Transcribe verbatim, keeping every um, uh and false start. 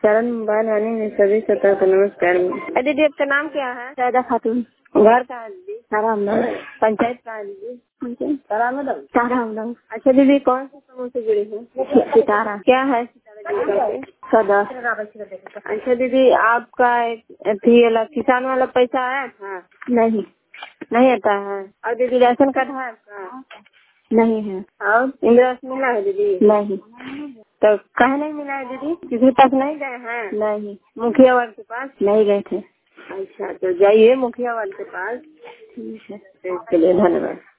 चरण मोबाइल आने में सभी सतह को नमस्कार। अरे दीदी आपका नाम क्या है? शायदा खातून। घर कहाँ है दीदी? सारा हमदम। पंचायत कहाँ है दीदी? पंचायत सारा हमदम। सारा हमदम। अच्छा दीदी कौन से समूह से जुड़ी है? सितारा। क्या है सितारा जी का? सदा। अच्छा दीदी आपका अथी वाला किसान वाला पैसा आया था? नहीं नहीं आता है। और दीदी राशन कार्ड है आपका? नहीं है। और इंदिरा आवास मिला है दीदी? नहीं। तो कहे नहीं मिला है दीदी? किसी के पास नहीं गए हैं? नहीं। मुखिया वार्ड के पास नहीं गए थे। अच्छा तो जाइए मुखिया वार्ड के पास। ठीक है, इसके लिए धन्यवाद।